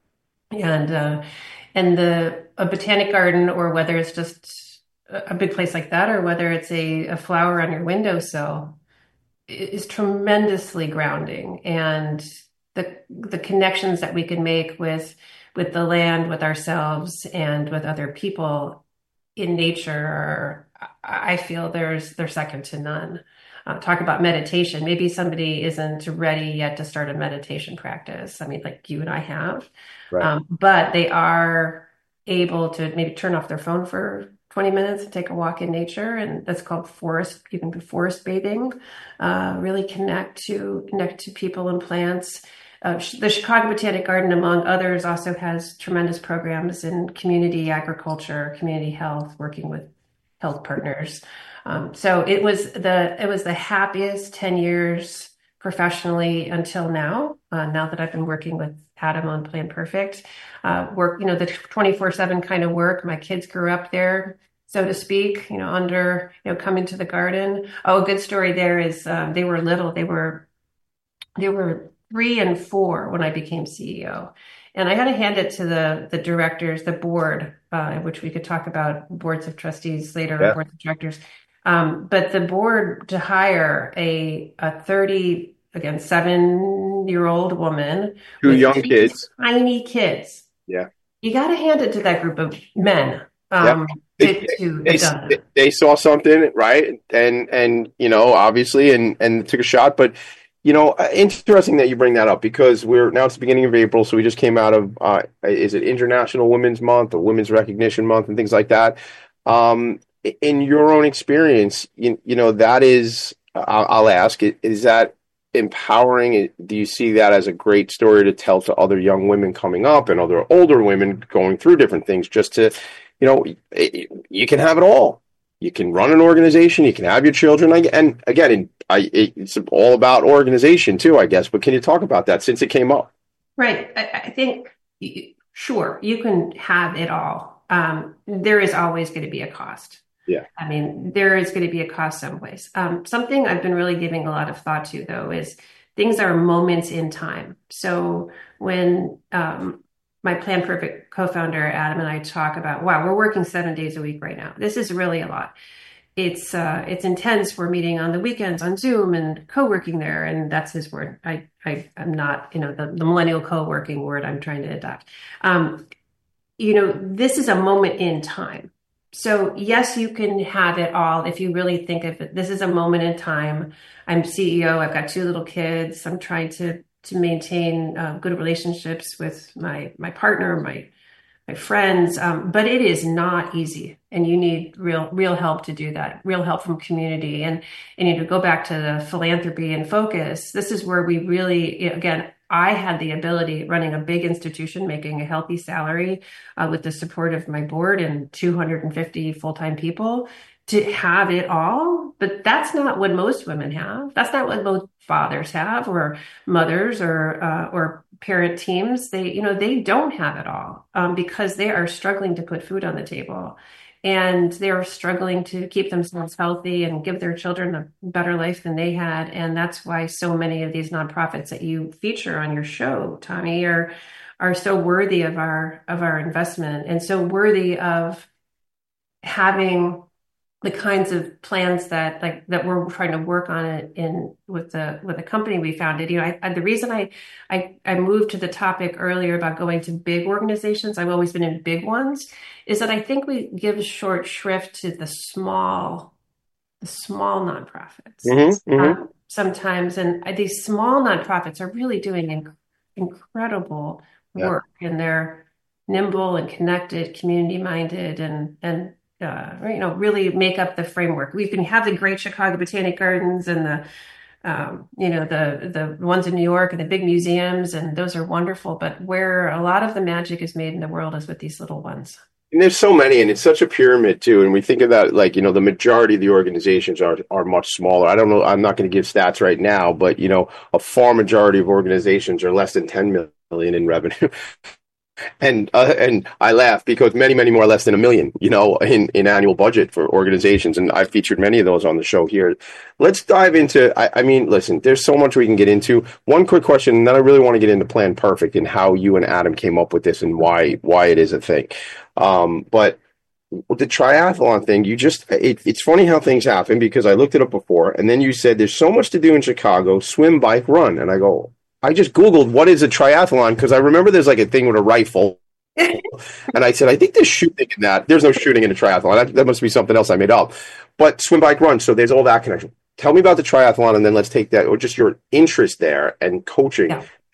a botanic garden, or whether it's just a big place like that, or whether it's a flower on your windowsill, is tremendously grounding. And the connections that we can make with the land, with ourselves, and with other people in nature I feel they're second to none. Talk about meditation. Maybe somebody isn't ready yet to start a meditation practice. I mean, like you and I have, right. But they are able to maybe turn off their phone for 20 minutes and take a walk in nature. And that's called forest. You can do forest bathing, really connect to people and plants. The Chicago Botanic Garden, among others, also has tremendous programs in community agriculture, community health, working with health partners. So it was the happiest 10 years professionally until now. Now that I've been working with Adam on Plan Perfect, work, the 24/7 kind of work. My kids grew up there, so to speak, coming to the garden. Oh, a good story there is they were little. They were 3 and 4 when I became CEO. And I had to hand it to the directors, the board, which we could talk about boards of trustees later, Yeah. boards of directors. But the board to hire a 7-year-old woman. 2 with young 3 kids. Tiny kids. Yeah. You got to hand it to that group of men. They saw something, right? And obviously, and took a shot. But, interesting that you bring that up, because it's the beginning of April. So we just came out of, is it International Women's Month or Women's Recognition Month and things like that. In your own experience, that is, I'll ask, is that empowering? Do you see that as a great story to tell to other young women coming up and other older women going through different things, just to, you can have it all. You can run an organization, you can have your children. And again, it's all about organization too, I guess. But can you talk about that since it came up? Right. I think, sure, you can have it all. There is always going to be a cost. Yeah. I mean, there is going to be a cost someplace. Something I've been really giving a lot of thought to, though, is things are moments in time. So when my Plan Perfect co-founder, Adam, and I talk about, wow, we're working 7 days a week right now. This is really a lot. It's intense. We're meeting on the weekends on Zoom and co-working there. And that's his word. I'm not, the millennial co-working word I'm trying to adopt. This is a moment in time. So yes, you can have it all if you really think of it. This is a moment in time. I'm CEO. I've got 2 little kids. I'm trying to maintain good relationships with my partner, my friends. But it is not easy, and you need real help to do that. Real help from community, and to go back to the philanthropy and focus. This is where we really, again, I had the ability, running a big institution, making a healthy salary with the support of my board and 250 full-time people, to have it all. But that's not what most women have. That's not what most fathers have, or mothers, or parent teams. They don't have it all because they are struggling to put food on the table. And they're struggling to keep themselves healthy and give their children a better life than they had. And that's why so many of these nonprofits that you feature on your show, Tommy, are so worthy of our investment, and so worthy of having the kinds of plans that we're trying to work on it with the company we founded. The reason I moved to the topic earlier about going to big organizations, I've always been in big ones, is that I think we give short shrift to the small nonprofits sometimes. And these small nonprofits are really doing incredible work, and they're nimble and connected, community minded, and really make up the framework. We can have the great Chicago Botanic Gardens and the ones in New York and the big museums, and those are wonderful. But where a lot of the magic is made in the world is with these little ones. And there's so many, and it's such a pyramid too. And we think of that, the majority of the organizations are much smaller. I don't know. I'm not going to give stats right now, but a far majority of organizations are less than 10 million in revenue. And I laugh because many, many more less than $1 million, in annual budget for organizations. And I've featured many of those on the show here. Let's dive into, listen, there's so much we can get into. One quick question, and then I really want to get into Plan Perfect and how you and Adam came up with this and why it is a thing. But with the triathlon thing, it's funny how things happen, because I looked it up before, and then you said there's so much to do in Chicago: swim, bike, run. And I just Googled what is a triathlon, because I remember there's like a thing with a rifle. And I said, I think there's shooting in that. There's no shooting in a triathlon. That must be something else I made up. But swim, bike, run. So there's all that connection. Tell me about the triathlon, and then let's take that, or just your interest there and coaching. Yeah.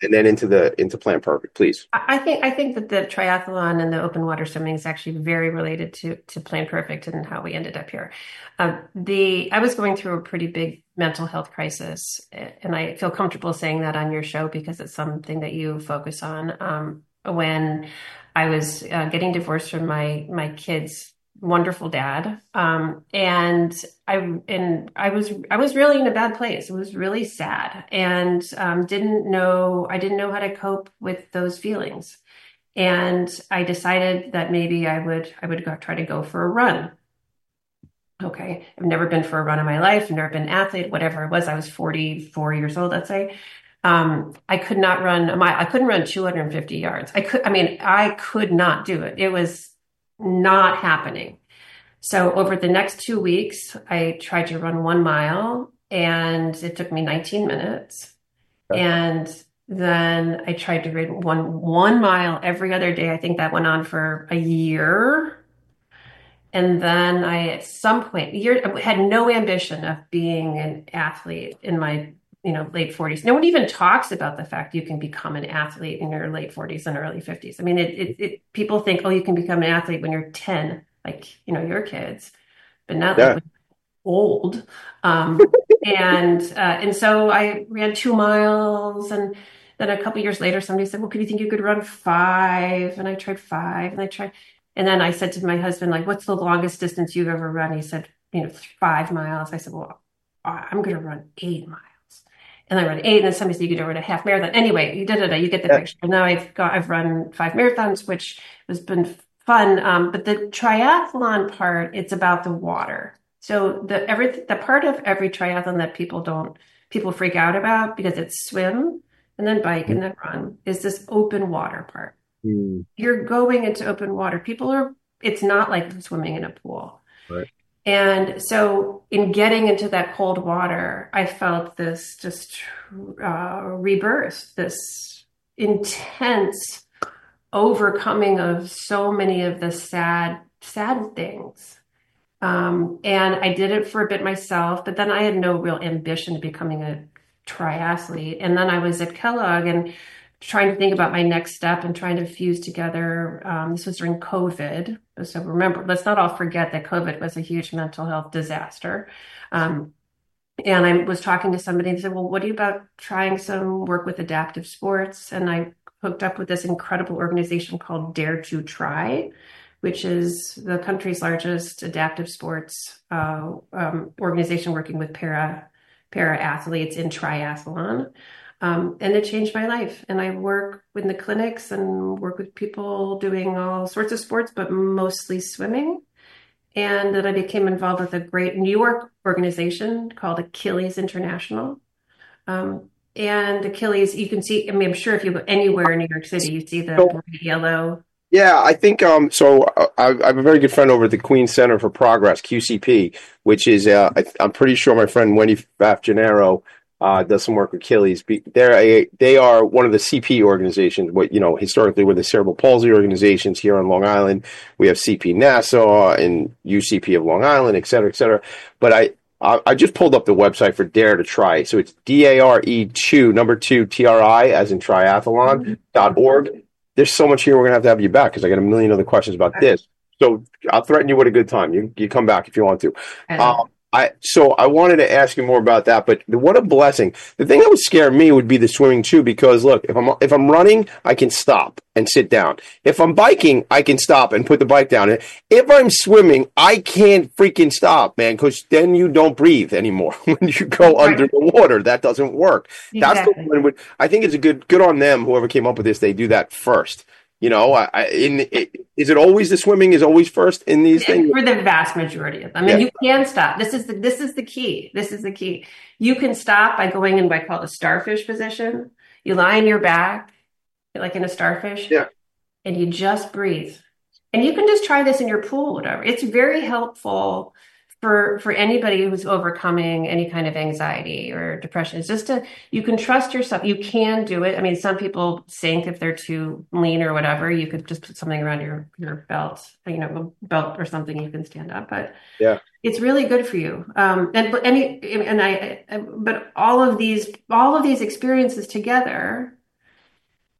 and then into Plan Perfect, please. I think that the triathlon and the open water swimming is actually very related to Plan Perfect and how we ended up here. I was going through a pretty big mental health crisis, and I feel comfortable saying that on your show because it's something that you focus on. When I was getting divorced from my kids' wonderful dad, and I was really in a bad place. It was really sad, and I didn't know how to cope with those feelings. And I decided that maybe I would try to go for a run. Okay, I've never been for a run in my life. I've never been an athlete, whatever it was. I was 44 years old, let's say. I could not run a mile. I couldn't run 250 yards. I could not do it. It was not happening. So over the next 2 weeks, I tried to run 1 mile and it took me 19 minutes. Okay. And then I tried to run one mile every other day. I think that went on for a year. And then at some point, I had no ambition of being an athlete in my late 40s. No one even talks about the fact you can become an athlete in your late 40s and early 50s. I mean, people think, oh, you can become an athlete when you're 10, like, your kids, but not like when you're old. And so I ran 2 miles, and then a couple years later, somebody said, well, could you think you could run 5? And I tried 5, and then I said to my husband, like, what's the longest distance you've ever run? He said, 5 miles. I said, well, I'm going to run 8 miles. And I ran 8, and then somebody said you could run a half marathon. Anyway, you get the picture. Now I've run 5 marathons, which has been fun. But the triathlon part, it's about the water. So the part of every triathlon that people freak out about because it's swim and then bike and then run is this open water part. You're going into open water. It's not like swimming in a pool. Right. And so in getting into that cold water, I felt this just rebirth, this intense overcoming of so many of the sad things. And I did it for a bit myself, but then I had no real ambition to becoming a triathlete. And then I was at Kellogg and trying to think about my next step and trying to fuse together. This was during COVID. So remember, let's not all forget that COVID was a huge mental health disaster. And I was talking to somebody and said, well, what do you about trying some work with adaptive sports? And I hooked up with this incredible organization called Dare to Try, which is the country's largest adaptive sports organization working with para athletes in triathlon. And it changed my life. And I work in the clinics and work with people doing all sorts of sports, but mostly swimming. And then I became involved with a great New York organization called Achilles International. And Achilles, you can see, I'm sure if you go anywhere in New York City, you see the bright yellow. Yeah, I think so. I have a very good friend over at the Queens Center for Progress, QCP, which is I'm pretty sure my friend Wendy Pfaff Gennaro does some work with Achilles. They are one of the CP organizations. Historically, we're the cerebral palsy organizations here on Long Island. We have CP Nassau and UCP of Long Island, et cetera, et cetera. But I just pulled up the website for Dare to Try. So it's DARE2 TRI as in triathlon.org. There's so much here. We're going to have you back because I got a million other questions about this. So I'll threaten you with a good time. You come back if you want to. So I wanted to ask you more about that, but what a blessing. The thing that would scare me would be the swimming too, because look, if I'm running, I can stop and sit down. If I'm biking, I can stop and put the bike down. If I'm swimming, I can't freaking stop, man, because then you don't breathe anymore when you go under the water. That doesn't work. Exactly. That's the one. I think it's a good on them. Whoever came up with this, they do that first. Is it always the swimming is always first in these things? For the vast majority of them. You can stop. This is the key. This is the key. You can stop by going in what I call the starfish position. You lie on your back, like in a starfish, and you just breathe. And you can just try this in your pool, whatever. It's very helpful for anybody who's overcoming any kind of anxiety or depression. It's just you can trust yourself. You can do it. I mean, some people sink if they're too lean or whatever. You could just put something around your belt, a belt or something you can stand up. But it's really good for you. But all of these experiences together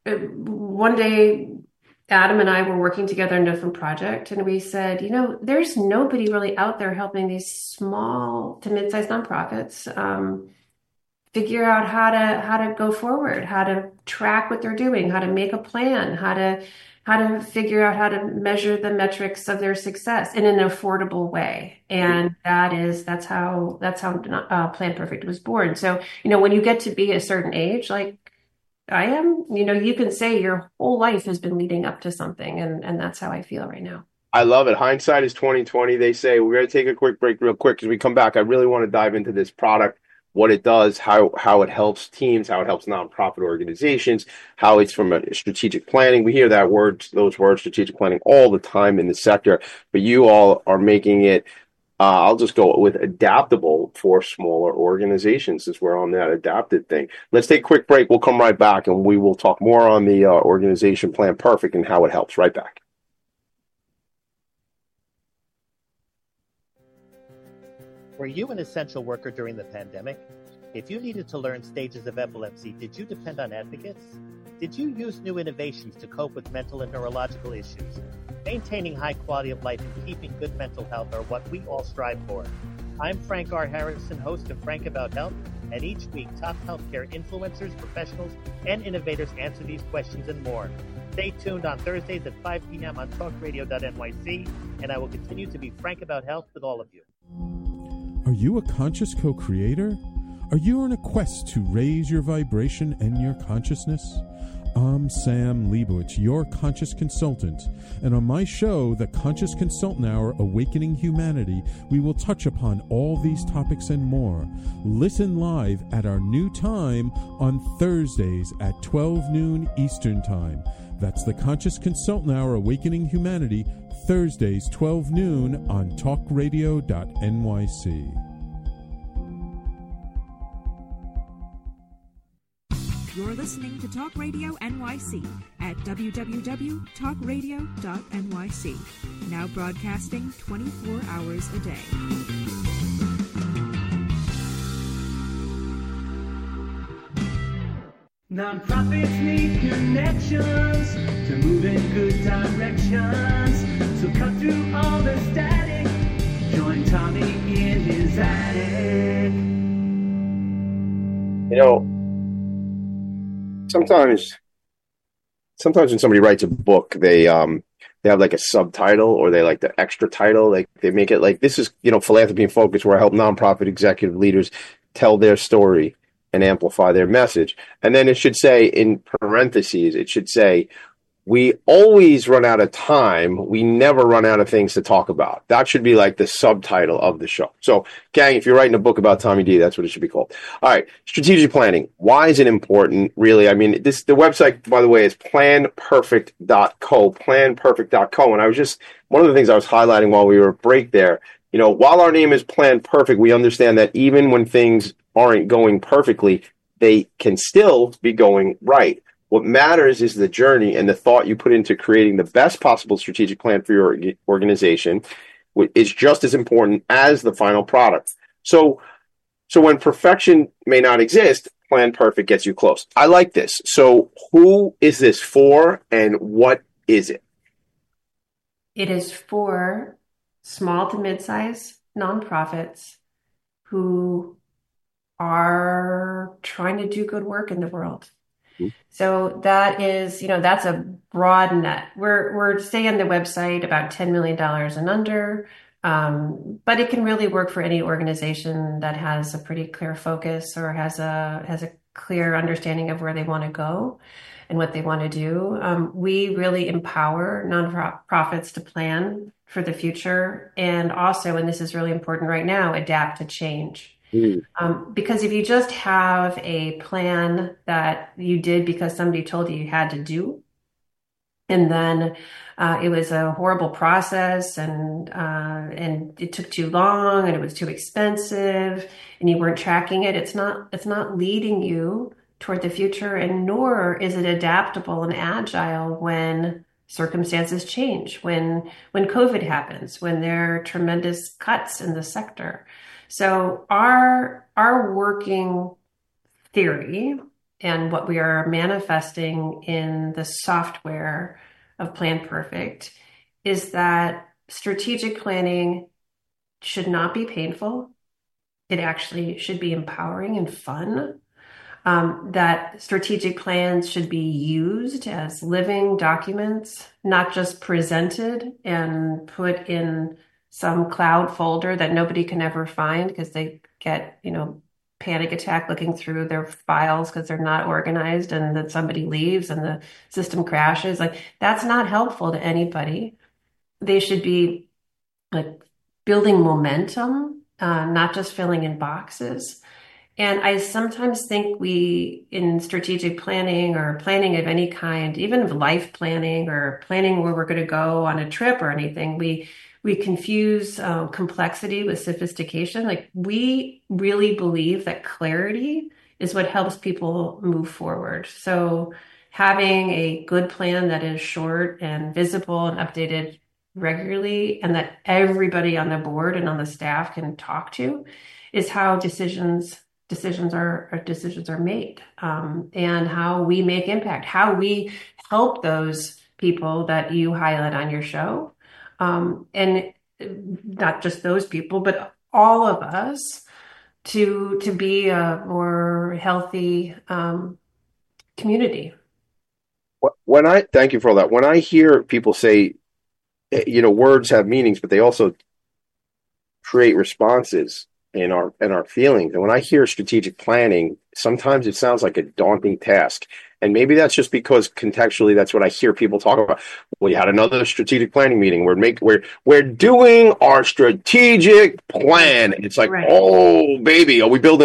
one day, Adam and I were working together on a different project, and we said, there's nobody really out there helping these small to mid-sized nonprofits figure out how to go forward, how to track what they're doing, how to make a plan, how to figure out how to measure the metrics of their success in an affordable way. And that's how Plan Perfect was born. So, when you get to be a certain age, like I am, you can say your whole life has been leading up to something, and that's how I feel right now. I love it. Hindsight is 2020. They say we're going to take a quick break real quick. As we come back, I really want to dive into this product, what it does, how it helps teams, how it helps nonprofit organizations, how it's from a strategic planning. We hear those words, strategic planning, all the time in the sector, but you all are making it, I'll just go with adaptable for smaller organizations, since we're on that adapted thing. Let's take a quick break. We'll come right back, and we will talk more on the organization Plan Perfect and how it helps. Right back. Were you an essential worker during the pandemic? If you needed to learn stages of epilepsy, did you depend on advocates? Did you use new innovations to cope with mental and neurological issues? Maintaining high quality of life and keeping good mental health are what we all strive for. I'm Frank R. Harrison, host of Frank About Health, and each week top healthcare influencers, professionals, and innovators answer these questions and more. Stay tuned on Thursdays at 5 p.m. on talkradio.nyc, and I will continue to be frank about health with all of you. Are you a conscious co-creator? Are you on a quest to raise your vibration and your consciousness? I'm Sam Leibowitz, your conscious consultant, and on my show, The Conscious Consultant Hour, Awakening Humanity, we will touch upon all these topics and more. Listen live at our new time on Thursdays at 12 noon Eastern Time. That's The Conscious Consultant Hour, Awakening Humanity, Thursdays, 12 noon on talkradio.nyc. You're listening to Talk Radio NYC at www.talkradio.nyc. Now broadcasting 24 hours a day. Nonprofits need connections to move in good directions. So cut through all the static. Join Tommy in his attic. Sometimes when somebody writes a book, they have like a subtitle, or they like the extra title. Like they make it like, this is, Philanthropy in Focus, where I help nonprofit executive leaders tell their story and amplify their message. And then it should say, in parentheses, it should say, we always run out of time. We never run out of things to talk about. That should be like the subtitle of the show. So, gang, if you're writing a book about Tommy D, that's what it should be called. All right, strategic planning. Why is it important, really? I mean, the website, by the way, is planperfect.co, planperfect.co. And one of the things I was highlighting while we were at break there, while our name is Plan Perfect, we understand that even when things aren't going perfectly, they can still be going right. What matters is the journey and the thought you put into creating the best possible strategic plan for your organization is just as important as the final product. So when perfection may not exist, Plan Perfect gets you close. I like this. So who is this for, and what is it? It is for small to mid-size nonprofits who are trying to do good work in the world. So that is, that's a broad net. We're saying on the website about $10 million and under, but it can really work for any organization that has a pretty clear focus or has a clear understanding of where they want to go and what they want to do. We really empower nonprofits to plan for the future, and also, and this is really important right now, adapt to change. Because if you just have a plan that you did because somebody told you had to do, and then it was a horrible process, and it took too long, and it was too expensive, and you weren't tracking it, it's not leading you toward the future, and nor is it adaptable and agile when circumstances change, when COVID happens, when there are tremendous cuts in the sector. So our working theory and what we are manifesting in the software of Plan Perfect is that strategic planning should not be painful. It actually should be empowering and fun. That strategic plans should be used as living documents, not just presented and put in some cloud folder that nobody can ever find because they get, panic attack looking through their files because they're not organized, and then somebody leaves and the system crashes. Like, that's not helpful to anybody. They should be like building momentum, not just filling in boxes. And I sometimes think we, in strategic planning or planning of any kind, even life planning or planning where we're going to go on a trip or anything, we confuse complexity with sophistication. Like, we really believe that clarity is what helps people move forward. So having a good plan that is short and visible and updated regularly, and that everybody on the board and on the staff can talk to, is how decisions are made, and how we make impact, how we help those people that you highlight on your show, and not just those people, but all of us to be a more healthy community. Thank you for all that. When I hear people say, words have meanings, but they also create responses in our feelings. And when I hear strategic planning, sometimes it sounds like a daunting task. And maybe that's just because contextually that's what I hear people talk about. We had another strategic planning meeting. We're doing our strategic plan. And it's like, right. Oh baby, are we building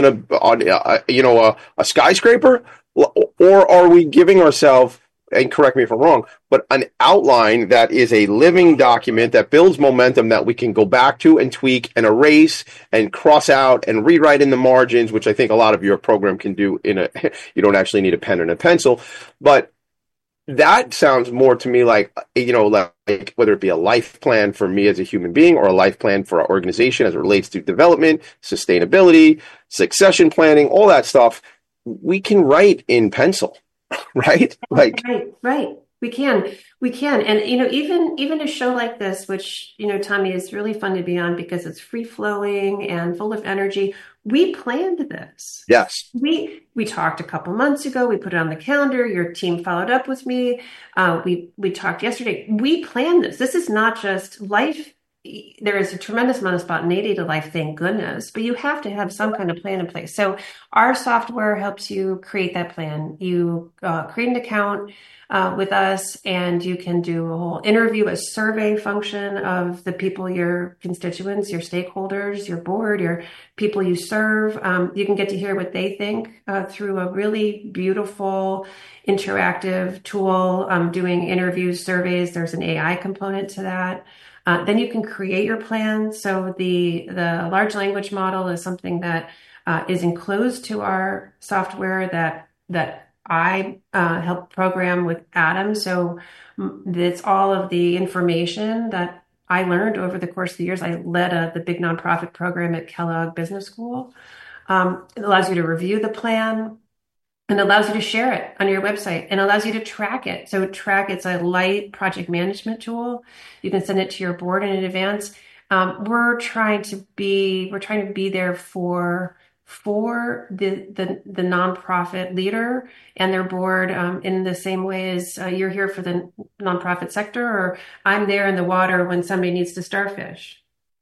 a skyscraper, or are we giving ourselves, and correct me if I'm wrong, but an outline that is a living document that builds momentum that we can go back to and tweak and erase and cross out and rewrite in the margins, which I think a lot of your program can do you don't actually need a pen and a pencil. But that sounds more to me like whether it be a life plan for me as a human being or a life plan for our organization as it relates to development, sustainability, succession planning, all that stuff, we can write in pencil. Right? Right. We can. And, even a show like this, which, Tommy, is really fun to be on because it's free flowing and full of energy. We planned this. Yes. We talked a couple months ago. We put it on the calendar. Your team followed up with me. We talked yesterday. We planned this. This is not just life. There is a tremendous amount of spontaneity to life, thank goodness, but you have to have some kind of plan in place. So our software helps you create that plan. You create an account with us, and you can do a whole interview, a survey function of the people, your constituents, your stakeholders, your board, your people you serve. You can get to hear what they think through a really beautiful interactive tool, doing interviews, surveys. There's an AI component to that. Then you can create your plan. So the large language model is something that is enclosed to our software that I help program with Adam. So it's all of the information that I learned over the course of the years. I led the big nonprofit program at Kellogg Business School. It allows you to review the plan, and allows you to share it on your website, and allows you to track it. So it's a light project management tool. You can send it to your board in advance. We're trying to be there for the nonprofit leader and their board, in the same way as you're here for the nonprofit sector, or I'm there in the water when somebody needs to starfish.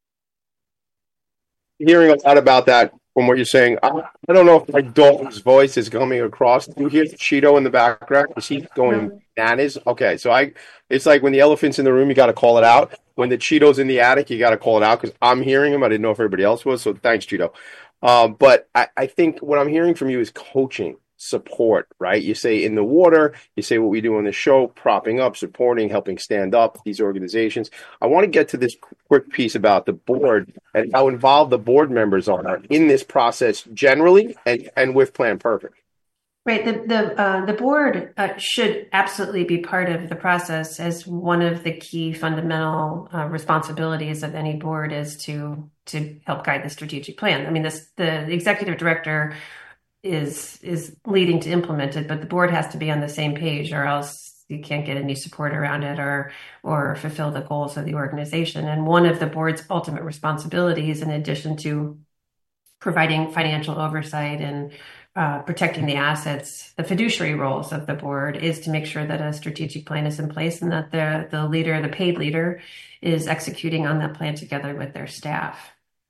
Hearing a lot about that from what you're saying, I don't know if my dog's voice is coming across. Do you hear Cheeto in the background? Is he going bananas? Okay, so it's like when the elephant's in the room, you got to call it out. When the Cheeto's in the attic, you got to call it out because I'm hearing him. I didn't know if everybody else was, so thanks, Cheeto. But I think what I'm hearing from you is coaching, support, right? You say in the water, you say what we do on the show, propping up, supporting, helping stand up these organizations. I want to get to this quick piece about the board and how involved the board members are in this process generally and with Plan Perfect. Right. The board should absolutely be part of the process, as one of the key fundamental responsibilities of any board is to help guide the strategic plan. I mean, the executive director is leading to implement it, but the board has to be on the same page, or else you can't get any support around it or fulfill the goals of the organization. And one of the board's ultimate responsibilities, in addition to providing financial oversight and protecting the assets, the fiduciary roles of the board, is to make sure that a strategic plan is in place and that the leader, the paid leader, is executing on that plan together with their staff.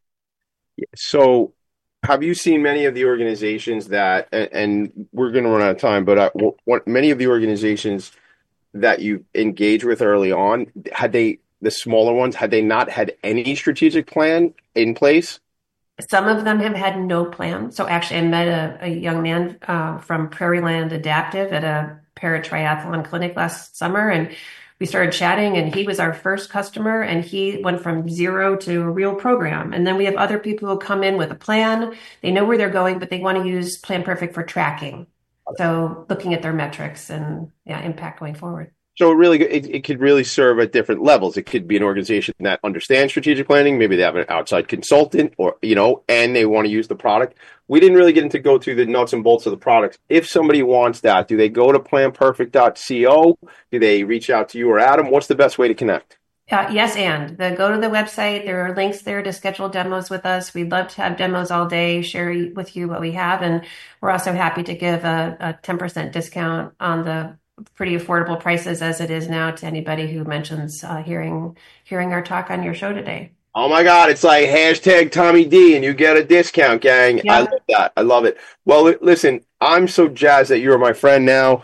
So have you seen many of the organizations that, and we're going to run out of time, but many of the organizations that you engage with early on, the smaller ones, had they not had any strategic plan in place? Some of them have had no plan. So actually, I met a young man from Prairie Land Adaptive at a paratriathlon clinic last summer, and we started chatting, and he was our first customer, and he went from zero to a real program. And then we have other people who come in with a plan. They know where they're going, but they want to use Plan Perfect for tracking. So looking at their metrics and impact going forward. So it could really serve at different levels. It could be an organization that understands strategic planning. Maybe they have an outside consultant, or, and they want to use the product. We didn't really get go through the nuts and bolts of the products. If somebody wants that, do they go to planperfect.co? Do they reach out to you or Adam? What's the best way to connect? Yes, and go to the website. There are links there to schedule demos with us. We'd love to have demos all day, share with you what we have. And we're also happy to give a 10% discount on the pretty affordable prices as it is now to anybody who mentions hearing our talk on your show today. Oh my God, it's like hashtag Tommy D and you get a discount, gang. Yeah. I love that. I love it. Well, listen, I'm so jazzed that you're my friend now.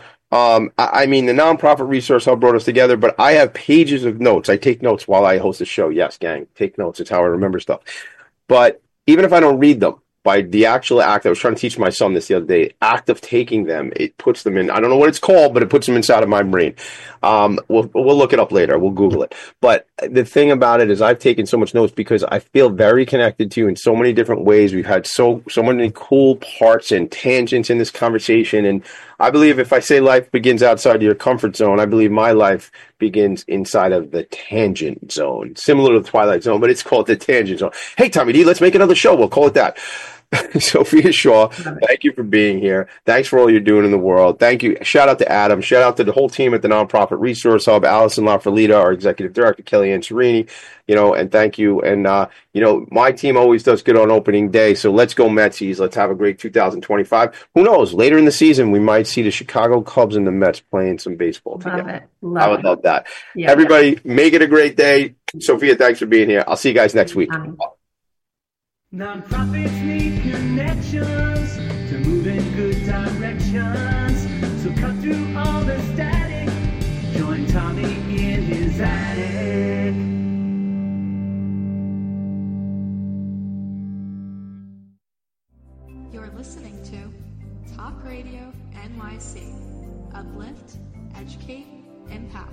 I mean, the Nonprofit Resource Hub brought us together, but I have pages of notes. I take notes while I host a show. Yes, gang, take notes. It's how I remember stuff. But even if I don't read them, by the actual act, I was trying to teach my son this the other day, act of taking them, it puts them in, I don't know what it's called, but it puts them inside of my brain. We'll look it up later. We'll Google it. But the thing about it is I've taken so much notes because I feel very connected to you in so many different ways. We've had so many cool parts and tangents in this conversation. And I believe if I say life begins outside of your comfort zone, I believe my life begins inside of the tangent zone, similar to the Twilight Zone, but it's called the tangent zone. Hey, Tommy D, let's make another show. We'll call it that. Sophia Shaw, thank you for being here. Thanks for all you're doing in the world. Thank you. Shout out to Adam. Shout out to the whole team at the Nonprofit Resource Hub, Allison LaFerlita, our executive director, Kellyanne Serini, and thank you. And, my team always does good on opening day. So let's go Metsies. Let's have a great 2025. Who knows? Later in the season, we might see the Chicago Cubs and the Mets playing some baseball together. I would love that. Yeah, everybody, make it a great day. Sophia, thanks for being here. I'll see you guys next week. Nonprofits need connections to move in good directions. So cut through all the static. Join Tommy in his attic. You're listening to Talk Radio NYC. Uplift, educate, empower.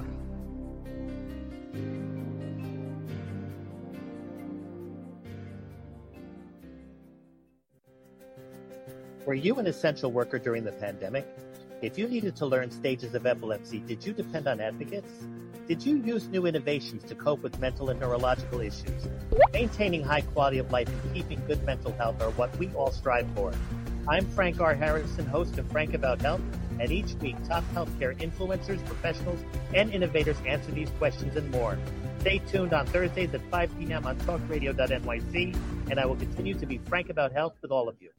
Were you an essential worker during the pandemic? If you needed to learn stages of epilepsy, did you depend on advocates? Did you use new innovations to cope with mental and neurological issues? Maintaining high quality of life and keeping good mental health are what we all strive for. I'm Frank R. Harrison, host of Frank About Health, and each week top healthcare influencers, professionals, and innovators answer these questions and more. Stay tuned on Thursdays at 5 p.m. on talkradio.nyc, and I will continue to be frank about health with all of you.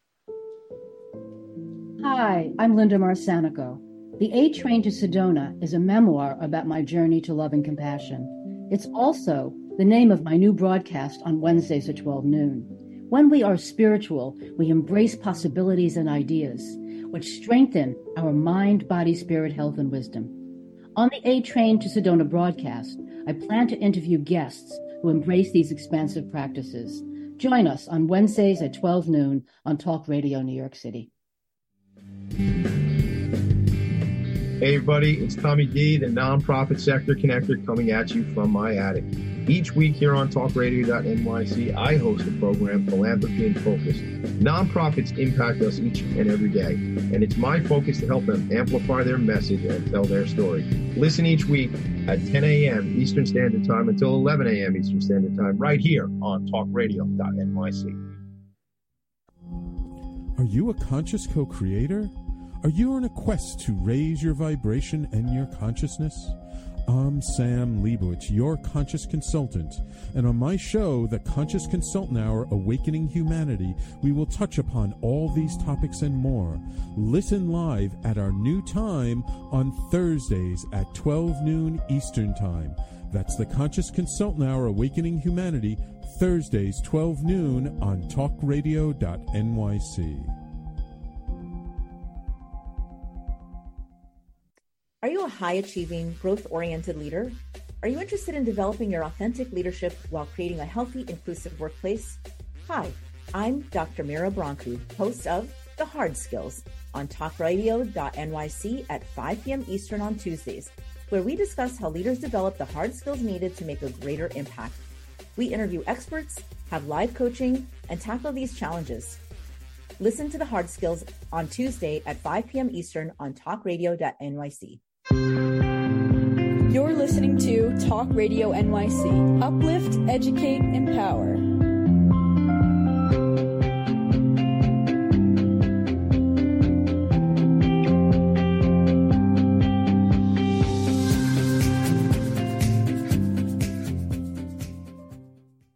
Hi, I'm Linda Marsanico. The A Train to Sedona is a memoir about my journey to love and compassion. It's also the name of my new broadcast on Wednesdays at 12 noon. When we are spiritual, we embrace possibilities and ideas, which strengthen our mind, body, spirit, health, and wisdom. On the A Train to Sedona broadcast, I plan to interview guests who embrace these expansive practices. Join us on Wednesdays at 12 noon on Talk Radio New York City. Hey everybody, it's Tommy D, the Nonprofit Sector Connector, coming at you from my attic. Each week here on talkradio.nyc, I host the program Philanthropy in Focus. Nonprofits impact us each and every day, and it's my focus to help them amplify their message and tell their story. Listen each week at 10 a.m. Eastern Standard Time until 11 a.m. Eastern Standard Time, right here on talkradio.nyc. Are you a conscious co-creator? Are you on a quest to raise your vibration and your consciousness? I'm Sam Leibowitz, your conscious consultant, and on my show, The Conscious Consultant Hour, Awakening Humanity, we will touch upon all these topics and more. Listen live at our new time on Thursdays at 12 noon Eastern Time. That's The Conscious Consultant Hour, Awakening Humanity, Thursdays, 12 noon on talkradio.nyc. Are you a high-achieving, growth-oriented leader? Are you interested in developing your authentic leadership while creating a healthy, inclusive workplace? Hi, I'm Dr. Mira Brancu, host of The Hard Skills on talkradio.nyc at 5 p.m. Eastern on Tuesdays, where we discuss how leaders develop the hard skills needed to make a greater impact. We interview experts, have live coaching, and tackle these challenges. Listen to The Hard Skills on Tuesday at 5 p.m. Eastern on talkradio.nyc. You're listening to Talk Radio NYC. Uplift, educate, empower.